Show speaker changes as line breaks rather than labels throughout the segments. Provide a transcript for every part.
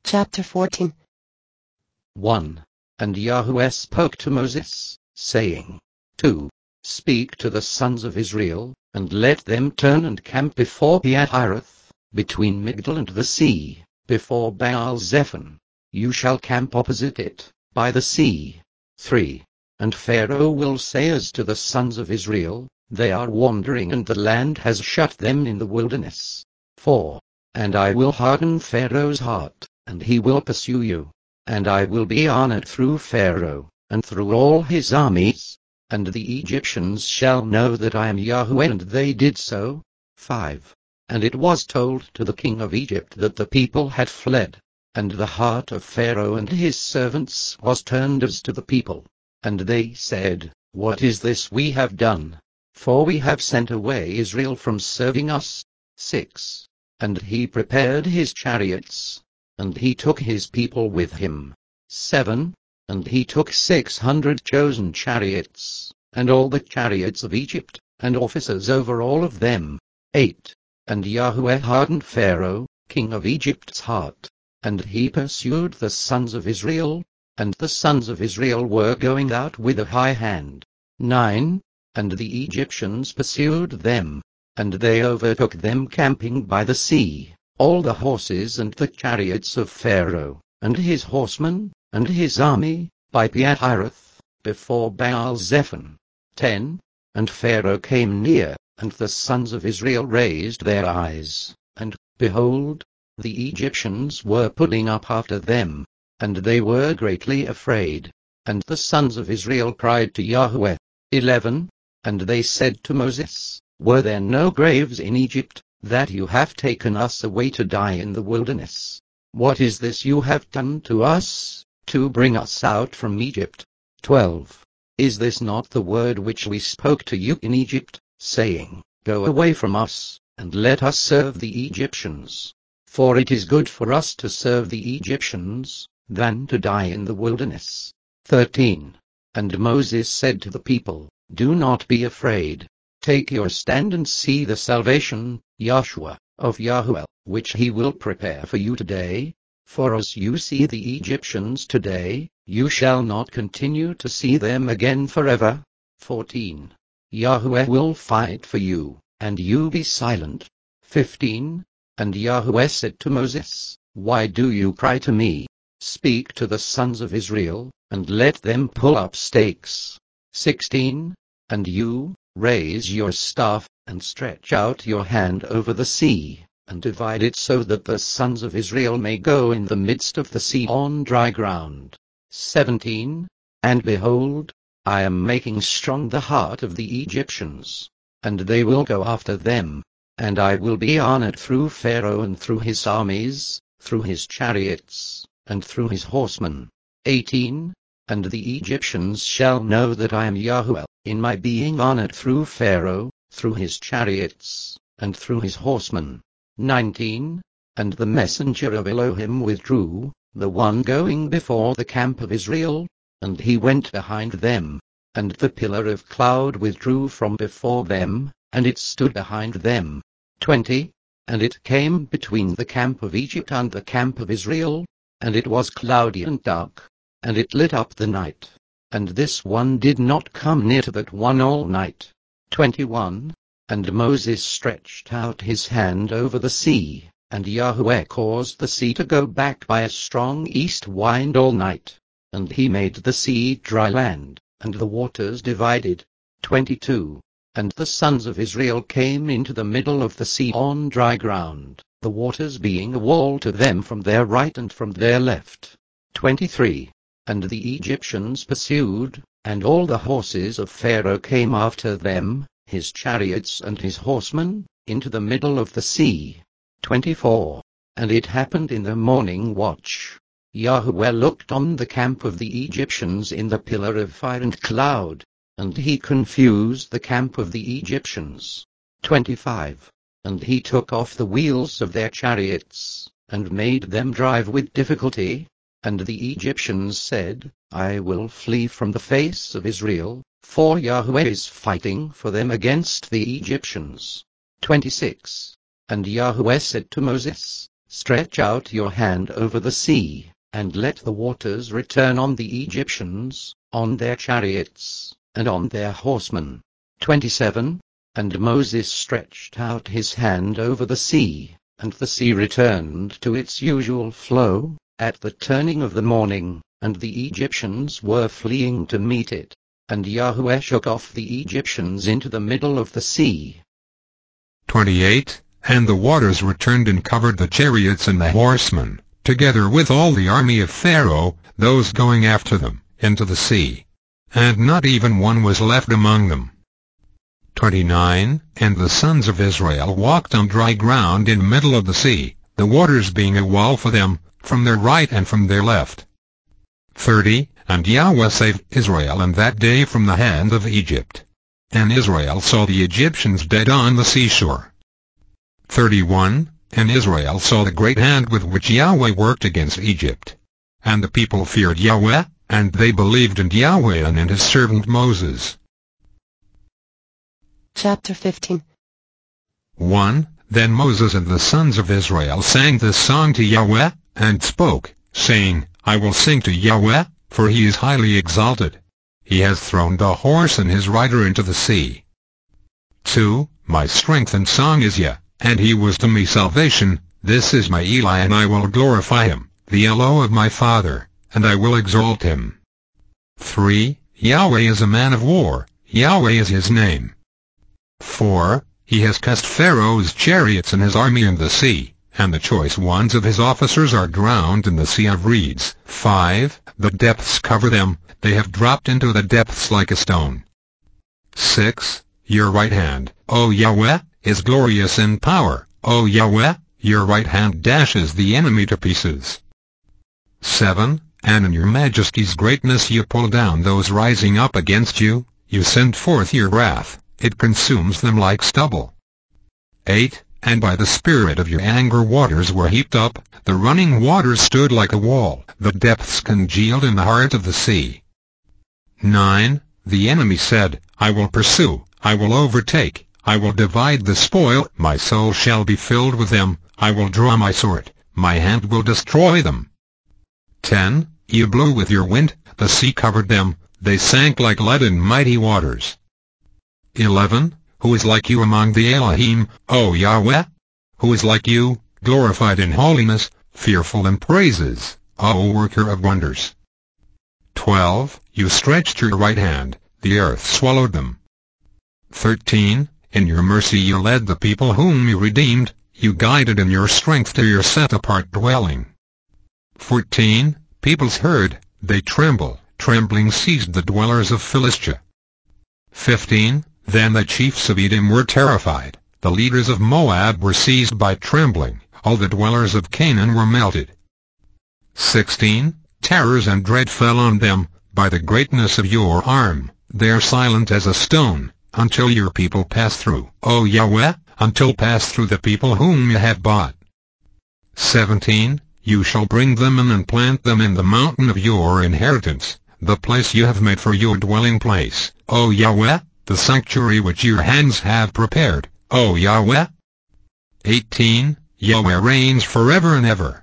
Chapter 14.
1. And Yahweh spoke to Moses, saying, 2. Speak to the sons of Israel, and let them turn and camp before Pi-hahiroth, between Migdol and the sea, before Baal-zephon. You shall camp opposite it, by the sea. 3. And Pharaoh will say as to the sons of Israel, they are wandering and the land has shut them in the wilderness. 4. And I will harden Pharaoh's heart, and he will pursue you. And I will be honored through Pharaoh, and through all his armies. And the Egyptians shall know that I am Yahweh, and they did so. 5. And it was told to the king of Egypt that the people had fled. And the heart of Pharaoh and his servants was turned as to the people. And they said, What is this we have done? For we have sent away Israel from serving us. 6. And he prepared his chariots, and he took his people with him. 7. And he took 600 chosen chariots, and all the chariots of Egypt, and officers over all of them. 8. And Yahweh hardened Pharaoh, king of Egypt's heart, and he pursued the sons of Israel, and the sons of Israel were going out with a high hand. 9. And the Egyptians pursued them, and they overtook them camping by the sea, all the horses and the chariots of Pharaoh, and his horsemen, and his army, by Pi-hahiroth, before Baal-zephon. 10. And Pharaoh came near, and the sons of Israel raised their eyes, and, behold, the Egyptians were pulling up after them, and they were greatly afraid. And the sons of Israel cried to Yahweh. 11. And they said to Moses, Were there no graves in Egypt, that you have taken us away to die in the wilderness? What is this you have done to us, to bring us out from Egypt? 12. Is this not the word which we spoke to you in Egypt, saying, Go away from us, and let us serve the Egyptians? For it is good for us to serve the Egyptians, than to die in the wilderness. 13. And Moses said to the people, Do not be afraid. Take your stand and see the salvation, Yahshua, of Yahweh, which he will prepare for you today. For as you see the Egyptians today, you shall not continue to see them again forever. 14. Yahweh will fight for you, and you be silent. 15. And Yahweh said to Moses, Why do you cry to me? Speak to the sons of Israel, and let them pull up stakes. 16. And you, raise your staff, and stretch out your hand over the sea, and divide it so that the sons of Israel may go in the midst of the sea on dry ground. 17. And behold, I am making strong the heart of the Egyptians, and they will go after them. And I will be honored through Pharaoh and through his armies, through his chariots, and through his horsemen. 18. And the Egyptians shall know that I am Yahweh, in my being honored through Pharaoh, through his chariots, and through his horsemen. 19. And the messenger of Elohim withdrew, the one going before the camp of Israel, and he went behind them. And the pillar of cloud withdrew from before them, and it stood behind them. 20. And it came between the camp of Egypt and the camp of Israel, and it was cloudy and dark, and it lit up the night. And this one did not come near to that one all night. 21. And Moses stretched out his hand over the sea, and Yahweh caused the sea to go back by a strong east wind all night. And he made the sea dry land, and the waters divided. 22. And the sons of Israel came into the middle of the sea on dry ground, the waters being a wall to them from their right and from their left. 23. And the Egyptians pursued, and all the horses of Pharaoh came after them, his chariots and his horsemen, into the middle of the sea. 24. And it happened in the morning watch, Yahweh looked on the camp of the Egyptians in the pillar of fire and cloud, and he confused the camp of the Egyptians. 25. And he took off the wheels of their chariots, and made them drive with difficulty. And the Egyptians said, I will flee from the face of Israel, for Yahweh is fighting for them against the Egyptians. 26. And Yahweh said to Moses, Stretch out your hand over the sea, and let the waters return on the Egyptians, on their chariots, and on their horsemen. 27. And Moses stretched out his hand over the sea, and the sea returned to its usual flow, at the turning of the morning, and the Egyptians were fleeing to meet it. And Yahweh shook off the Egyptians into the middle of the sea.
28. And the waters returned and covered the chariots and the horsemen, together with all the army of Pharaoh, those going after them, into the sea. And not even one was left among them. 29. And the sons of Israel walked on dry ground in the middle of the sea, the waters being a wall for them, from their right and from their left. 30. And Yahweh saved Israel in that day from the hand of Egypt. And Israel saw the Egyptians dead on the seashore. 31. And Israel saw the great hand with which Yahweh worked against Egypt. And the people feared Yahweh, and they believed in Yahweh and in his servant Moses.
Chapter 15.
1. Then Moses and the sons of Israel sang this song to Yahweh, and spoke, saying, I will sing to Yahweh, for he is highly exalted. He has thrown the horse and his rider into the sea. 2. My strength and song is Yah, and he was to me salvation. This is my Eli, and I will glorify him, the Elo of my father, and I will exalt him. 3. Yahweh is a man of war, Yahweh is his name. 4. He has cast Pharaoh's chariots and his army in the sea, and the choice ones of his officers are drowned in the sea of reeds. 5. The depths cover them, they have dropped into the depths like a stone. 6. Your right hand, O Yahweh, is glorious in power, O Yahweh, your right hand dashes the enemy to pieces. 7. And in your majesty's greatness you pull down those rising up against you, you send forth your wrath, it consumes them like stubble. 8. And by the spirit of your anger waters were heaped up, the running waters stood like a wall, the depths congealed in the heart of the sea. 9. The enemy said, I will pursue, I will overtake, I will divide the spoil, my soul shall be filled with them, I will draw my sword, my hand will destroy them. 10. You blew with your wind, the sea covered them, they sank like lead in mighty waters. 11. Who is like you among the Elohim, O Yahweh? Who is like you, glorified in holiness, fearful in praises, O worker of wonders? 12. You stretched your right hand, the earth swallowed them. 13. In your mercy you led the people whom you redeemed, you guided in your strength to your set-apart dwelling. 14. Peoples heard, they tremble, trembling seized the dwellers of Philistia. 15. Then the chiefs of Edom were terrified, the leaders of Moab were seized by trembling, all the dwellers of Canaan were melted. 16. Terrors and dread fell on them, by the greatness of your arm, they are silent as a stone, until your people pass through, O Yahweh, until pass through the people whom you have bought. 17. You shall bring them in and plant them in the mountain of your inheritance, the place you have made for your dwelling place, O Yahweh, the sanctuary which your hands have prepared, O Yahweh. 18. Yahweh reigns forever and ever.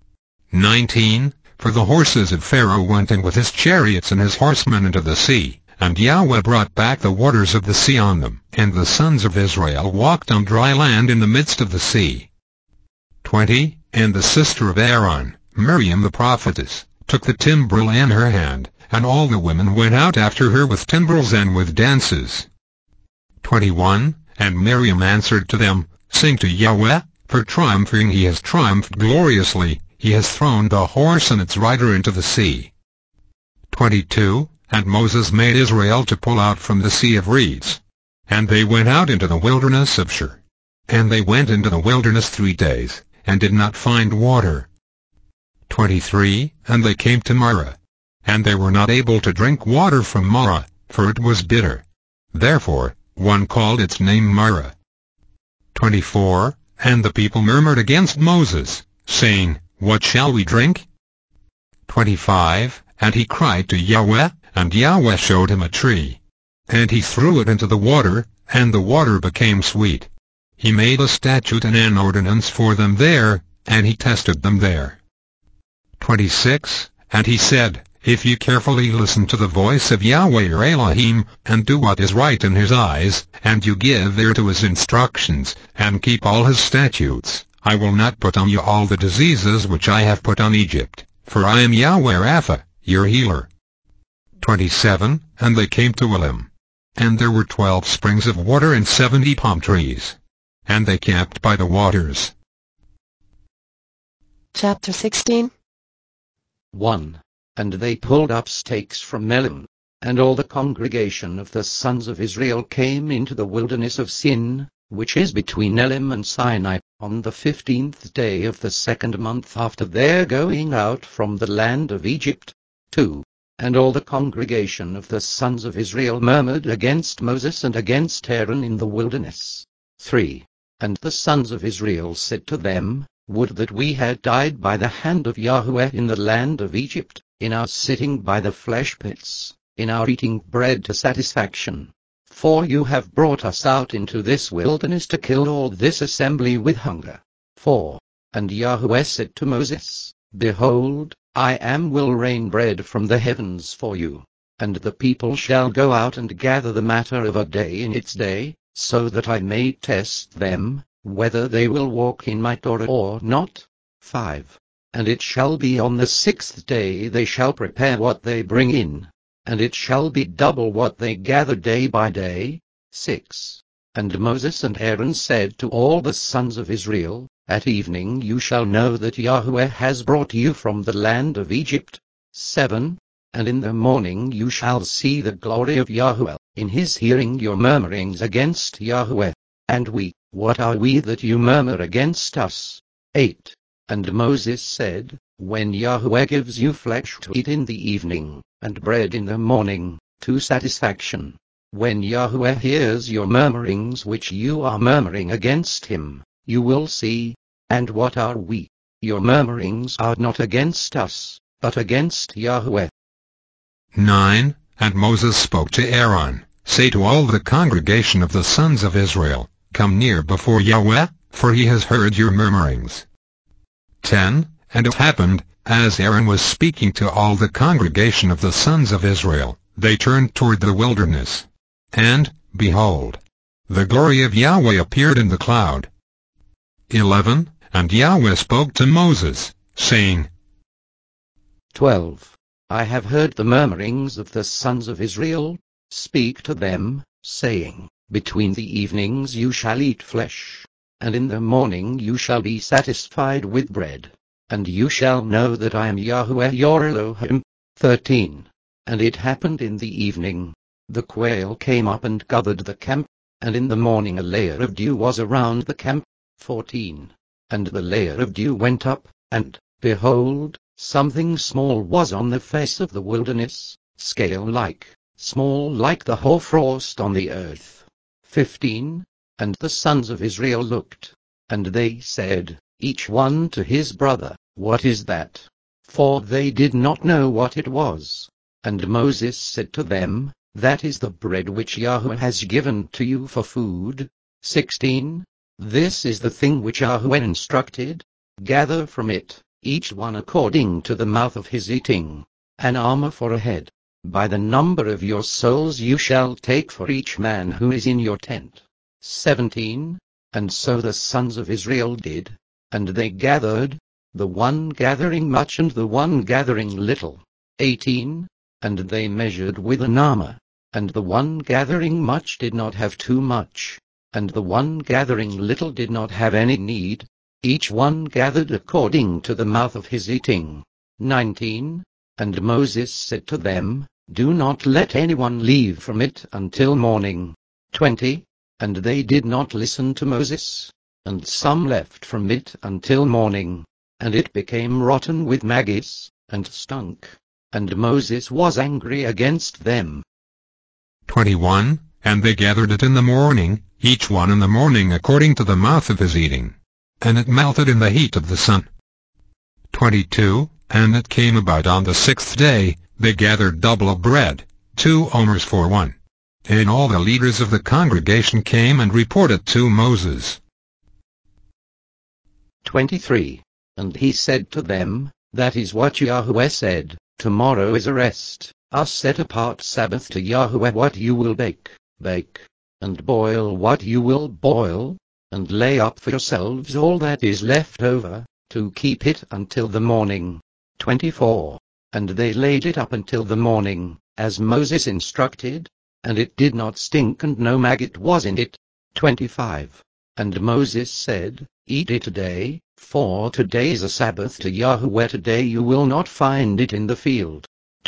19. For the horses of Pharaoh went in with his chariots and his horsemen into the sea, and Yahweh brought back the waters of the sea on them, and the sons of Israel walked on dry land in the midst of the sea. 20. And the sister of Aaron, Miriam the prophetess, took the timbrel in her hand, and all the women went out after her with timbrels and with dances. 21. And Miriam answered to them, Sing to Yahweh, for triumphing he has triumphed gloriously, he has thrown the horse and its rider into the sea. 22. And Moses made Israel to pull out from the sea of reeds. And they went out into the wilderness of Shur. And they went into the wilderness 3 days, and did not find water. 23. And they came to Marah. And they were not able to drink water from Marah, for it was bitter. Therefore, one called its name Marah. 24. And the people murmured against Moses, saying, What shall we drink? 25. And he cried to Yahweh, and Yahweh showed him a tree. And he threw it into the water, and the water became sweet. He made a statute and an ordinance for them there, and he tested them there. 26. And he said, if you carefully listen to the voice of Yahweh your Elohim, and do what is right in his eyes, and you give ear to his instructions, and keep all his statutes, I will not put on you all the diseases which I have put on Egypt, for I am Yahweh Rapha, your healer. 27. And they came to Elim. And there were 12 springs of water and 70 palm trees. And they camped by the waters.
Chapter 16.
1. And they pulled up stakes from Elim, and all the congregation of the sons of Israel came into the wilderness of Sin, which is between Elim and Sinai, on the 15th day of the 2nd month after their going out from the land of Egypt. 2. And all the congregation of the sons of Israel murmured against Moses and against Aaron in the wilderness. 3. And the sons of Israel said to them, would that we had died by the hand of Yahweh in the land of Egypt, in our sitting by the flesh pits, in our eating bread to satisfaction. For you have brought us out into this wilderness to kill all this assembly with hunger. 4. And Yahweh said to Moses, behold, will rain bread from the heavens for you, and the people shall go out and gather the matter of a day in its day, so that I may test them, whether they will walk in my Torah or not. 5. And it shall be on the 6th day they shall prepare what they bring in, and it shall be double what they gather day by day. 6. And Moses and Aaron said to all the sons of Israel, at evening you shall know that Yahweh has brought you from the land of Egypt. 7. And in the morning you shall see the glory of Yahweh, in his hearing your murmurings against Yahweh. And we, what are we that you murmur against us? 8. And Moses said, when Yahweh gives you flesh to eat in the evening, and bread in the morning, to satisfaction, when Yahweh hears your murmurings which you are murmuring against him, you will see. And what are we? Your murmurings are not against us, but against Yahweh.
9. And Moses spoke to Aaron, say to all the congregation of the sons of Israel, come near before Yahweh, for he has heard your murmurings. 10. And it happened, as Aaron was speaking to all the congregation of the sons of Israel, they turned toward the wilderness. And, behold, the glory of Yahweh appeared in the cloud. 11. And Yahweh spoke to Moses, saying,
12. I have heard the murmurings of the sons of Israel. Speak to them, saying, between the evenings you shall eat flesh, and in the morning you shall be satisfied with bread, and you shall know that I am Yahweh your Elohim. 13. And it happened in the evening, the quail came up and covered the camp, and in the morning a layer of dew was around the camp. 14. And the layer of dew went up, and, behold, something small was on the face of the wilderness, scale-like, small like the hoarfrost on the earth. 15. And the sons of Israel looked, and they said, each one to his brother, what is that? For they did not know what it was. And Moses said to them, that is the bread which Yahweh has given to you for food. 16. This is the thing which Yahweh instructed. Gather from it, each one according to the mouth of his eating, an armor for a head. By the number of your souls you shall take for each man who is in your tent. 17. And so the sons of Israel did, and they gathered, the one gathering much and the one gathering little. 18. And they measured with an armor, and the one gathering much did not have too much, and the one gathering little did not have any need. Each one gathered according to the mouth of his eating. 19. And Moses said to them, do not let anyone leave from it until morning. 20. And they did not listen to Moses, and some left from it until morning, and it became rotten with maggots, and stunk, and Moses was angry against them.
21. And they gathered it in the morning, each one in the morning according to the mouth of his eating, and it melted in the heat of the sun. 22. And it came about on the 6th day, they gathered double of bread, 2 omers for one. And all the leaders of the congregation came and reported to Moses.
23. And he said to them, That is what Yahweh said, Tomorrow is a rest, a set-apart Sabbath to Yahweh. What you will bake, bake, and boil what you will boil, and lay up for yourselves all that is left over, to keep it until the morning. 24. And they laid it up until the morning, as Moses instructed, and it did not stink and no maggot was in it. 25. And Moses said, Eat it today, for today is a Sabbath to Yahweh. Today you will not find it in the field.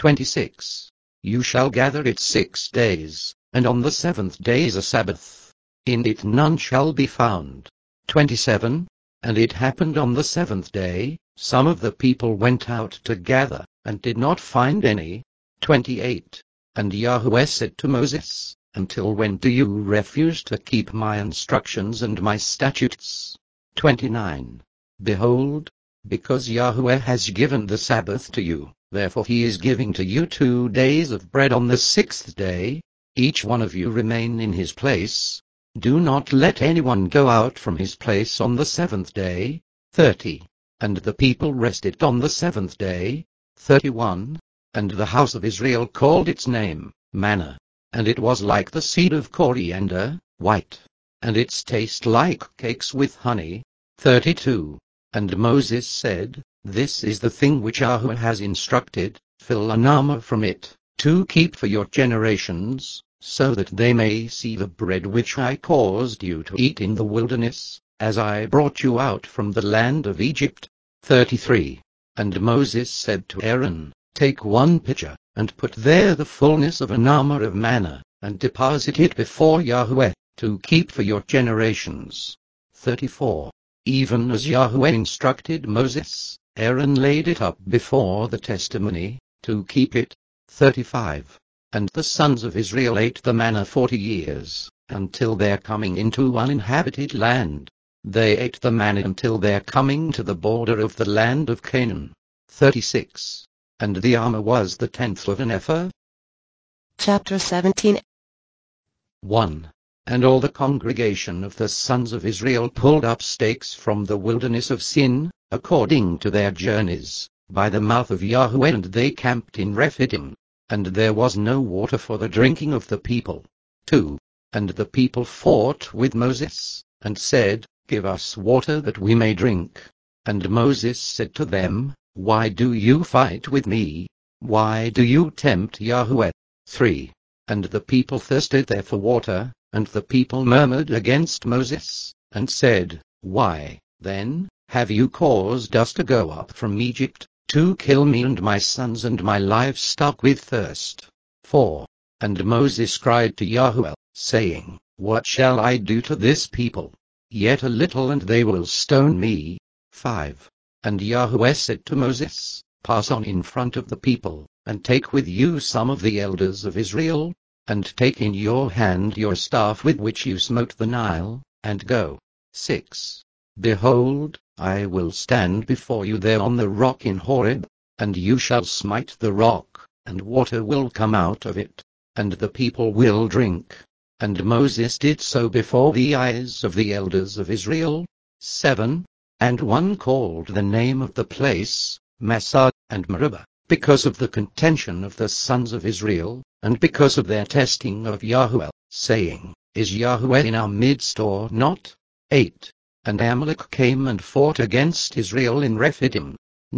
26. You shall gather it 6 days, and on the 7th day is a Sabbath. In it none shall be found. 27. And it happened on the 7th day, some of the people went out to gather, and did not find any. 28. And Yahweh said to Moses, Until when do you refuse to keep my instructions and my statutes? 29. Behold, because Yahweh has given the Sabbath to you, therefore he is giving to you 2 days of bread on the 6th day, each one of you remain in his place. Do not let anyone go out from his place on the 7th day. 30. And the people rested on the 7th day. 31. And the house of Israel called its name manna, and it was like the seed of coriander, white, and its taste like cakes with honey. 32. And Moses said, This is the thing which Yahweh has instructed, fill an armor from it, to keep for your generations, so that they may see the bread which I caused you to eat in the wilderness, as I brought you out from the land of Egypt. 33. And Moses said to Aaron, Take 1 pitcher, and put there the fullness of an armor of manna, and deposit it before Yahweh, to keep for your generations. 34. Even as Yahweh instructed Moses, Aaron laid it up before the testimony, to keep it. 35. And the sons of Israel ate the manna 40 years, until their coming into uninhabited land. They ate the manna until their coming to the border of the land of Canaan. 36. And the armor was the 10th of an ephah.
Chapter 17.
1. And all the congregation of the sons of Israel pulled up stakes from the wilderness of Sin, according to their journeys, by the mouth of Yahweh, and they camped in Rephidim. And there was no water for the drinking of the people. 2. And the people fought with Moses, and said, Give us water that we may drink. And Moses said to them, Why do you fight with me? Why do you tempt Yahweh? 3. And the people thirsted there for water, and the people murmured against Moses, and said, Why, then, have you caused us to go up from Egypt, to kill me and my sons and my livestock with thirst? 4. And Moses cried to Yahweh, saying, What shall I do to this people? Yet a little and they will stone me. 5. And Yahweh said to Moses, Pass on in front of the people, and take with you some of the elders of Israel, and take in your hand your staff with which you smote the Nile, and go. 6. Behold, I will stand before you there on the rock in Horeb, and you shall smite the rock, and water will come out of it, and the people will drink. And Moses did so before the eyes of the elders of Israel. 7. And one called the name of the place, Massah, and Meribah, because of the contention of the sons of Israel, and because of their testing of Yahweh, saying, Is Yahweh in our midst or not? 8. And Amalek came and fought against Israel in Rephidim.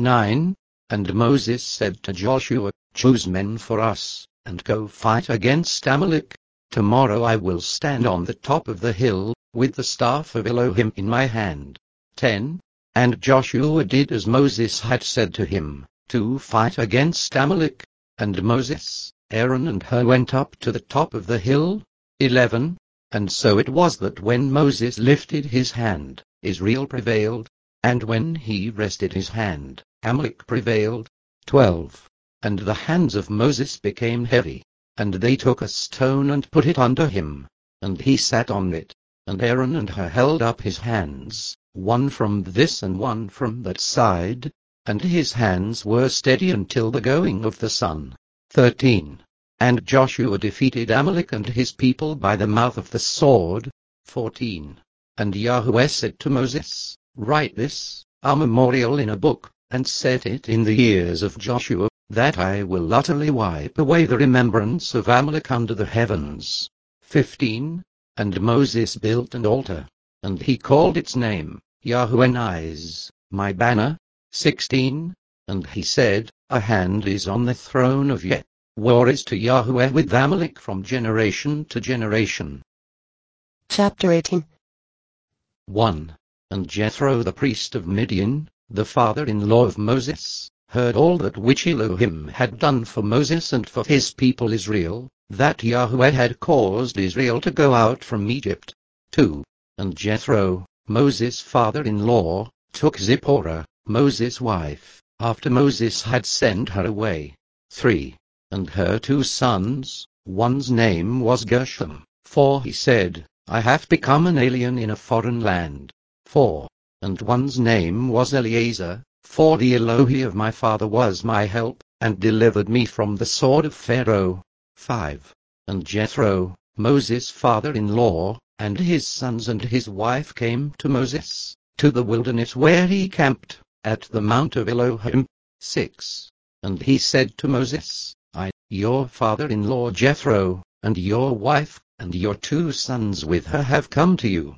9. And Moses said to Joshua, Choose men for us, and go fight against Amalek. Tomorrow I will stand on the top of the hill, with the staff of Elohim in my hand. 10. And Joshua did as Moses had said to him, to fight against Amalek. And Moses, Aaron and Hur went up to the top of the hill. 11. And so it was that when Moses lifted his hand, Israel prevailed, and when he rested his hand, Amalek prevailed. 12. And the hands of Moses became heavy, and they took a stone and put it under him, and he sat on it, and Aaron and Hur held up his hands, one from this and one from that side, and his hands were steady until the going of the sun. 13. And Joshua defeated Amalek and his people by the mouth of the sword. 14. And Yahweh said to Moses, Write this, a memorial in a book, and set it in the ears of Joshua, that I will utterly wipe away the remembrance of Amalek under the heavens. 15. And Moses built an altar, and he called its name, Yahweh Nis, my banner. 16. And he said, a hand is on the throne of Yeh. War is to Yahweh with Amalek from generation to generation.
Chapter 18.
1. And Jethro the priest of Midian, the father-in-law of Moses, heard all that which Elohim had done for Moses and for his people Israel, that Yahweh had caused Israel to go out from Egypt. 2. And Jethro, Moses' father-in-law, took Zipporah, Moses' wife, after Moses had sent her away. 3. And her 2 sons, one's name was Gershom, for he said, I have become an alien in a foreign land. 4. And one's name was Eleazar, for the Elohi of my father was my help, and delivered me from the sword of Pharaoh. 5. And Jethro, Moses' father-in-law, and his sons and his wife came to Moses, to the wilderness where he camped, at the mount of Elohim. 6. And he said to Moses, I, your father-in-law Jethro, and your wife, and your 2 sons with her have come to you.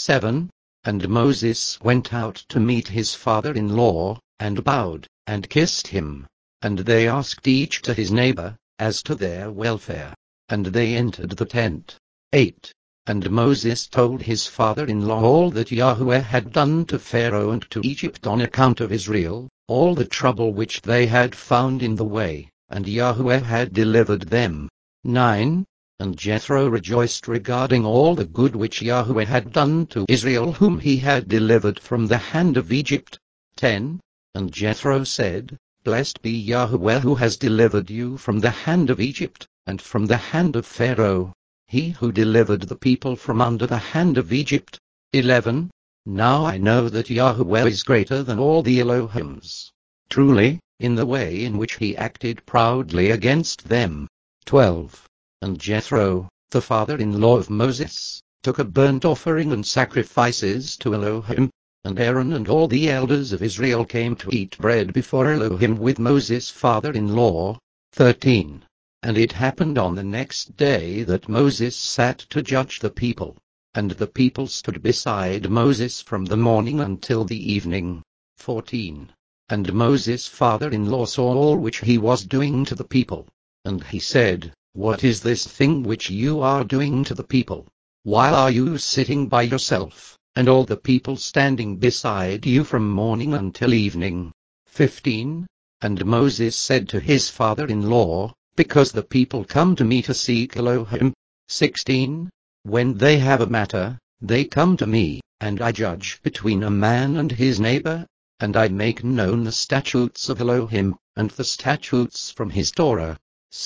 7. And Moses went out to meet his father-in-law, and bowed, and kissed him. And they asked each to his neighbor, as to their welfare. And they entered the tent. 8. And Moses told his father-in-law all that Yahweh had done to Pharaoh and to Egypt on account of Israel, all the trouble which they had found in the way, and Yahweh had delivered them. 9. And Jethro rejoiced regarding all the good which Yahweh had done to Israel whom he had delivered from the hand of Egypt. 10. And Jethro said, Blessed be Yahweh who has delivered you from the hand of Egypt, and from the hand of Pharaoh, he who delivered the people from under the hand of Egypt. 11. Now I know that Yahweh is greater than all the Elohims. Truly, in the way in which he acted proudly against them. 12. And Jethro, the father-in-law of Moses, took a burnt offering and sacrifices to Elohim, and Aaron and all the elders of Israel came to eat bread before Elohim with Moses' father-in-law. 13. And it happened on the next day that Moses sat to judge the people, and the people stood beside Moses from the morning until the evening. 14. And Moses' father-in-law saw all which he was doing to the people, and he said, What is this thing which you are doing to the people? Why are you sitting by yourself, and all the people standing beside you from morning until evening? 15. And Moses said to his father-in-law, Because the people come to me to seek Elohim. 16. When they have a matter, they come to me, and I judge between a man and his neighbor, and I make known the statutes of Elohim, and the statutes from his Torah.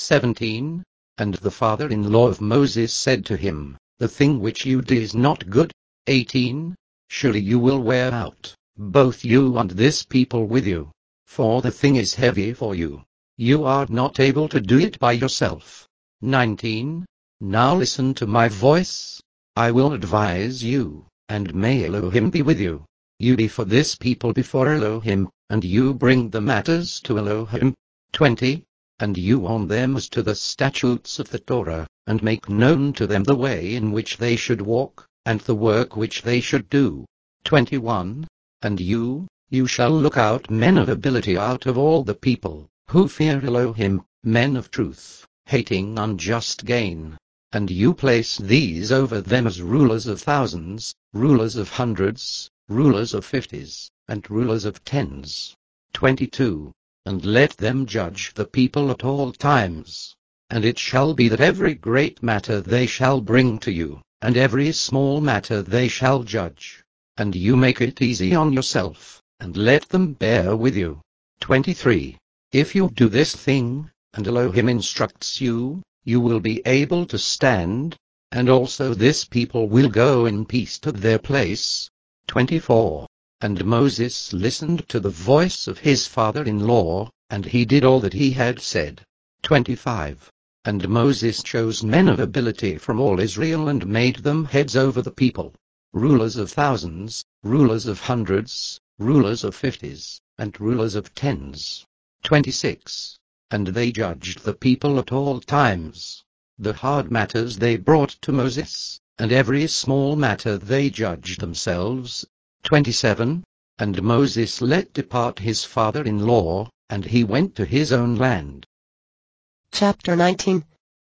17. And the father-in-law of Moses said to him, The thing which you do is not good. 18. Surely you will wear out, both you and this people with you, for the thing is heavy for you. You are not able to do it by yourself. 19. Now listen to my voice. I will advise you, and may Elohim be with you. You be for this people before Elohim, and you bring the matters to Elohim. 20. And you warn them as to the statutes of the Torah, and make known to them the way in which they should walk, and the work which they should do. 21. And you shall look out men of ability out of all the people, who fear Elohim, men of truth, hating unjust gain. And you place these over them as rulers of thousands, rulers of hundreds, rulers of 50s, and rulers of 10s. 22. And let them judge the people at all times. And it shall be that every great matter they shall bring to you, and every small matter they shall judge. And you make it easy on yourself, and let them bear with you. 23. If you do this thing, and Elohim instructs you, you will be able to stand, and also this people will go in peace to their place. 24. And Moses listened to the voice of his father-in-law, and he did all that he had said. 25. And Moses chose men of ability from all Israel and made them heads over the people, rulers of thousands, rulers of hundreds, rulers of 50s, and rulers of 10s. 26. And they judged the people at all times. The hard matters they brought to Moses, and every small matter they judged themselves. 27. And Moses let depart his father-in-law, and he went to his own land.
Chapter 19.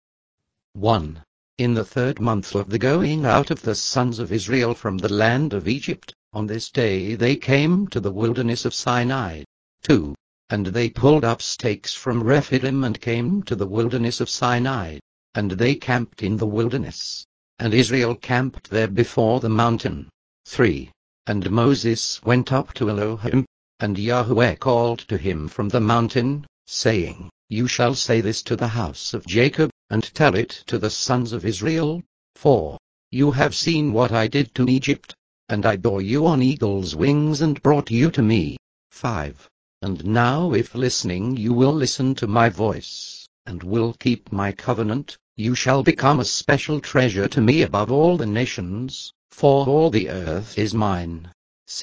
1. In the 3rd month of the going out of the sons of Israel from the land of Egypt, on this day they came to the wilderness of Sinai. 2. And they pulled up stakes from Rephidim and came to the wilderness of Sinai, and they camped in the wilderness. And Israel camped there before the mountain. 3. And Moses went up to Elohim, and Yahweh called to him from the mountain, saying, You shall say this to the house of Jacob, and tell it to the sons of Israel. 4. You have seen what I did to Egypt, and I bore you on eagle's wings and brought you to me. 5. And now if listening you will listen to my voice, and will keep my covenant, you shall become a special treasure to me above all the nations, for all the earth is mine.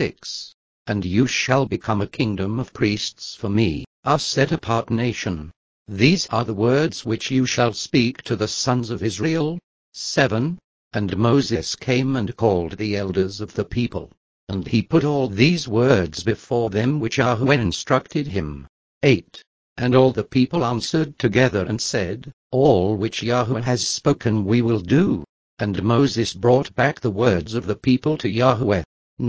6. And you shall become a kingdom of priests for me, a set-apart nation. These are the words which you shall speak to the sons of Israel. 7. And Moses came and called the elders of the people, and he put all these words before them which Yahweh instructed him. 8. And all the people answered together and said, All which Yahweh has spoken we will do. And Moses brought back the words of the people to Yahweh.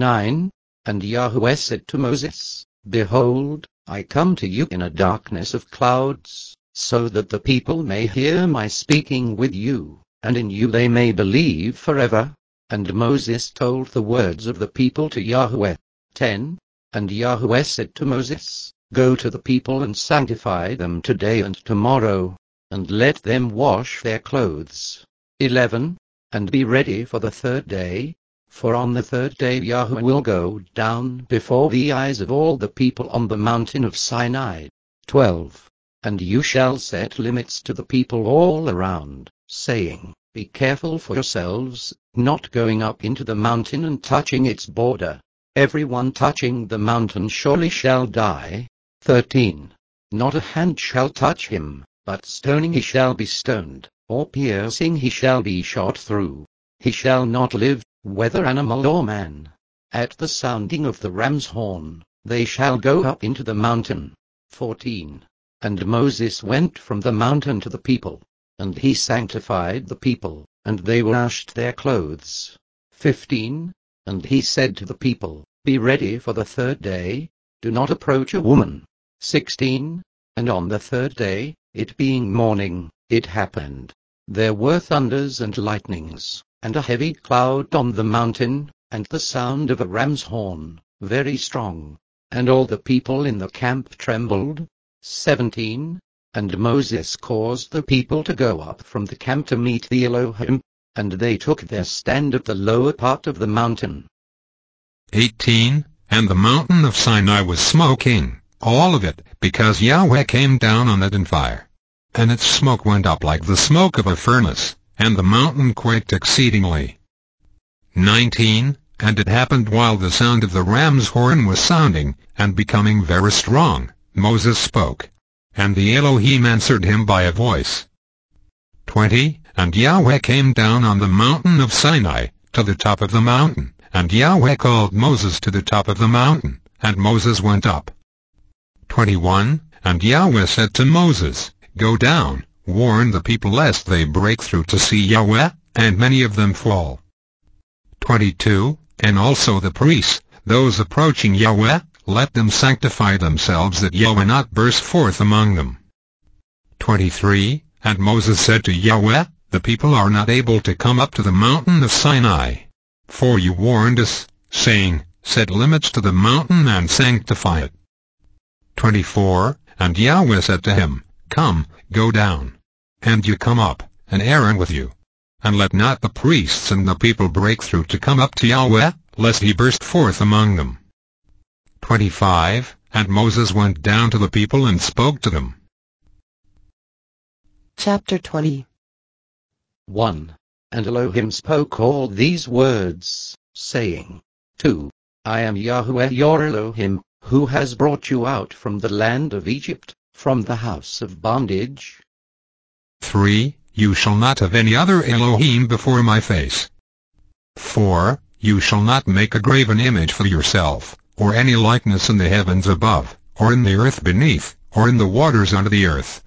9. And Yahweh said to Moses, Behold, I come to you in a darkness of clouds, so that the people may hear my speaking with you, and in you they may believe forever. And Moses told the words of the people to Yahweh. 10. And Yahweh said to Moses, Go to the people and sanctify them today and tomorrow, and let them wash their clothes. 11. And be ready for the 3rd day, for on the 3rd day Yahweh will go down before the eyes of all the people on the mountain of Sinai. 12. And you shall set limits to the people all around, saying, Be careful for yourselves, not going up into the mountain and touching its border. Everyone touching the mountain surely shall die. 13. Not a hand shall touch him, but stoning he shall be stoned, or piercing he shall be shot through. He shall not live, whether animal or man. At the sounding of the ram's horn, they shall go up into the mountain. 14. And Moses went from the mountain to the people, and he sanctified the people, and they washed their clothes. 15. And he said to the people, Be ready for the 3rd day, do not approach a woman. 16. And on the 3rd day, it being morning, it happened, there were thunders and lightnings, and a heavy cloud on the mountain, and the sound of a ram's horn, very strong. And all the people in the camp trembled. 17. And Moses caused the people to go up from the camp to meet the Elohim, and they took their stand at the lower part of the mountain.
18. And the mountain of Sinai was smoking, all of it, because Yahweh came down on it in fire. And its smoke went up like the smoke of a furnace, and the mountain quaked exceedingly. 19. And it happened while the sound of the ram's horn was sounding, and becoming very strong, Moses spoke, and the Elohim answered him by a voice. 20. And Yahweh came down on the mountain of Sinai, to the top of the mountain, and Yahweh called Moses to the top of the mountain, and Moses went up. 21. And Yahweh said to Moses, Go down, warn the people lest they break through to see Yahweh, and many of them fall. 22. And also the priests, those approaching Yahweh, let them sanctify themselves that Yahweh not burst forth among them. 23. And Moses said to Yahweh, The people are not able to come up to the mountain of Sinai. For you warned us, saying, Set limits to the mountain and sanctify it. 24. And Yahweh said to him, Come, go down. And you come up, and Aaron with you. And let not the priests and the people break through to come up to Yahweh, lest he burst forth among them. 25. And Moses went down to the people and spoke to them.
Chapter 20.
1. And Elohim spoke all these words, saying, 2. I am Yahweh your Elohim, who has brought you out from the land of Egypt, from the house of bondage.
3. You shall not have any other Elohim before my face. 4. You shall not make a graven image for yourself, or any likeness in the heavens above, or in the earth beneath, or in the waters under the earth.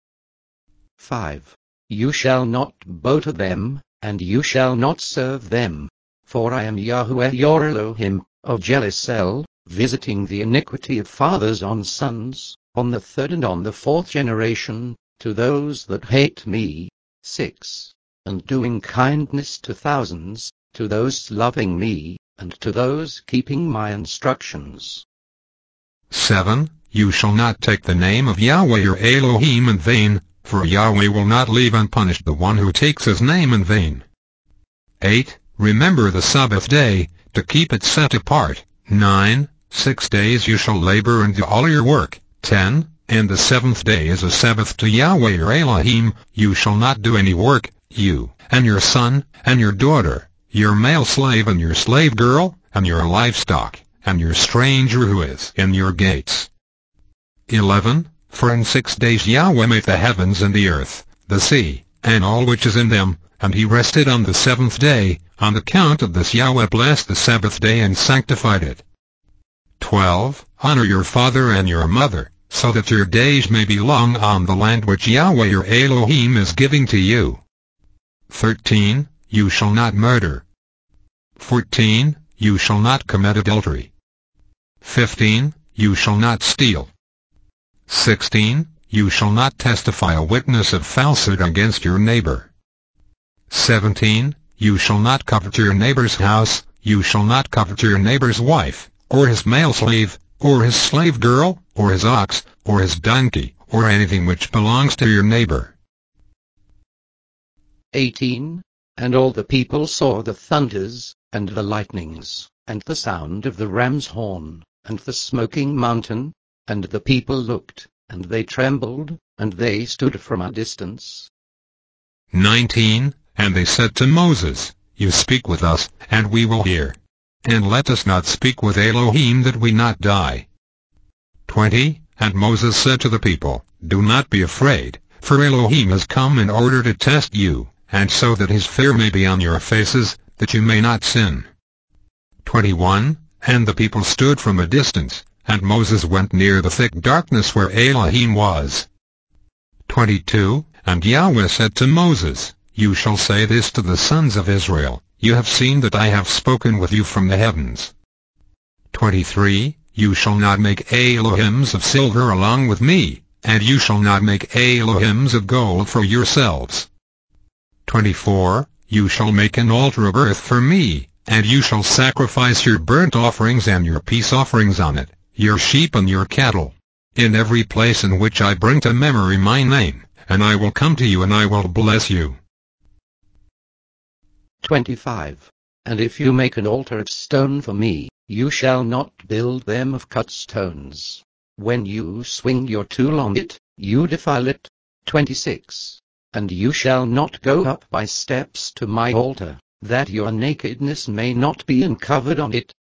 5. You shall not bow to them, and you shall not serve them. For I am Yahweh your Elohim, of Jerusalem, visiting the iniquity of fathers on sons, on the third and on the fourth generation, to those that hate me. 6. And doing kindness to thousands, to those loving me, and to those keeping my instructions.
7. You shall not take the name of Yahweh your Elohim in vain, for Yahweh will not leave unpunished the one who takes his name in vain. 8. Remember the Sabbath day, to keep it set apart. 9. 6 days you shall labor and do all your work. 10. And the seventh day is a Sabbath to Yahweh your Elohim. You shall not do any work, you, and your son, and your daughter, your male slave and your slave girl, and your livestock, and your stranger who is in your gates. 11. For in 6 days Yahweh made the heavens and the earth, the sea, and all which is in them, and he rested on the seventh day. On account of this Yahweh blessed the Sabbath day and sanctified it. 12. Honor your father and your mother, so that your days may be long on the land which Yahweh your Elohim is giving to you. 13. You shall not murder. 14. You shall not commit adultery. 15. You shall not steal. 16. You shall not testify a witness of falsehood against your neighbor. 17. You shall not covet your neighbor's house. You shall not covet your neighbor's wife, or his male slave, or his slave girl, or his ox, or his donkey, or anything which belongs to your neighbor.
18. And all the people saw the thunders, and the lightnings, and the sound of the ram's horn, and the smoking mountain, and the people looked, and they trembled, and they stood from a distance.
19. And they said to Moses, You speak with us, and we will hear. And let us not speak with Elohim that we not die. 20. And Moses said to the people, Do not be afraid, for Elohim has come in order to test you, and so that his fear may be on your faces, that you may not sin. 21. And the people stood from a distance, and Moses went near the thick darkness where Elohim was. 22. And Yahweh said to Moses, You shall say this to the sons of Israel, You have seen that I have spoken with you from the heavens. 23. You shall not make Elohims of silver along with me, and you shall not make Elohims of gold for yourselves. 24. You shall make an altar of earth for me, and you shall sacrifice your burnt offerings and your peace offerings on it, your sheep and your cattle, in every place in which I bring to memory my name, and I will come to you and I will bless you.
25. And if you make an altar of stone for me, you shall not build them of cut stones. When you swing your tool on it, you defile it. 26. And you shall not go up by steps to my altar, that your nakedness may not be uncovered on it,